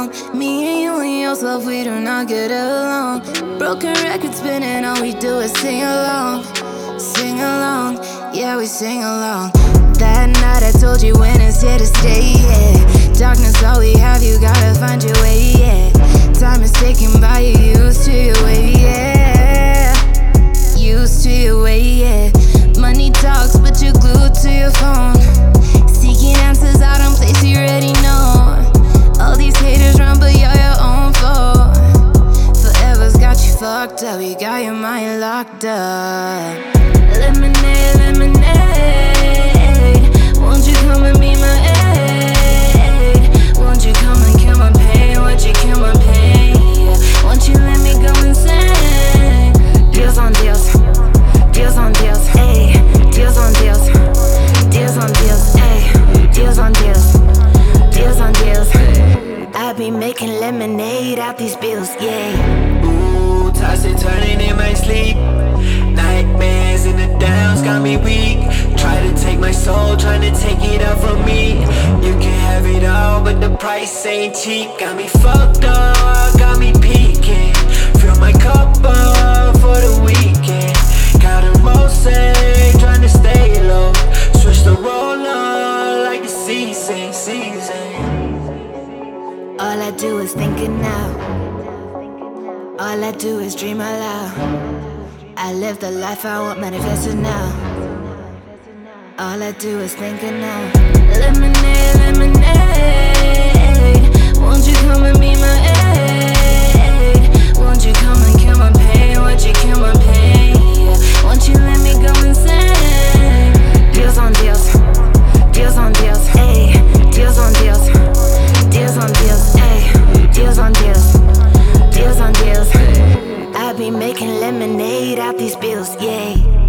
wrong. Me and you and yourself, we do not get along. Broken records spinning, all we do is sing along. Sing along, yeah, we sing along. That night I told you when it's here to stay, yeah. Darkness all we have, you gotta find your way, yeah. Time is taken by you, used to your way, yeah. Used to your way, yeah. Money talks, but you're glued to your phone. Seeking answers out in places you already know. All these haters run, but you're your own fault. Forever's got you fucked up, you got your mind locked up. Lemonade, lemonade, won't you come and be my aid? Won't you come and kill my pain? Won't you kill my pain? Yeah. Won't you let me go insane? Deals on deals, deals on deals, ayy. Deals on deals, deals on deals, ayy. Deals on deals, deals on deals. I be making lemonade out these bills, yeah. Ooh, tossing, turning in my sleep. Nightmares in the downs got me weak. Try to take my soul, trying to take it out from me. You can have it all, but the price ain't cheap. Got me fucked up, got me peeking. Fill my cup up for the weekend. Got a rose, trying to stay low. Switch the roller like the season. All I do is think it now. All I do is dream out loud. I live the life I want, manifested now. All I do is think it now. Lemonade, lemonade, won't you come and be my aid? Won't you come and kill my pain? Won't you kill my pain? Yeah. Won't you let me go insane? Deals on deals, deals on deals, ayy. Deals on deals, deals on deals, ayy. Deals on deals, deals on deals. I be making lemonade out these bills, yeah.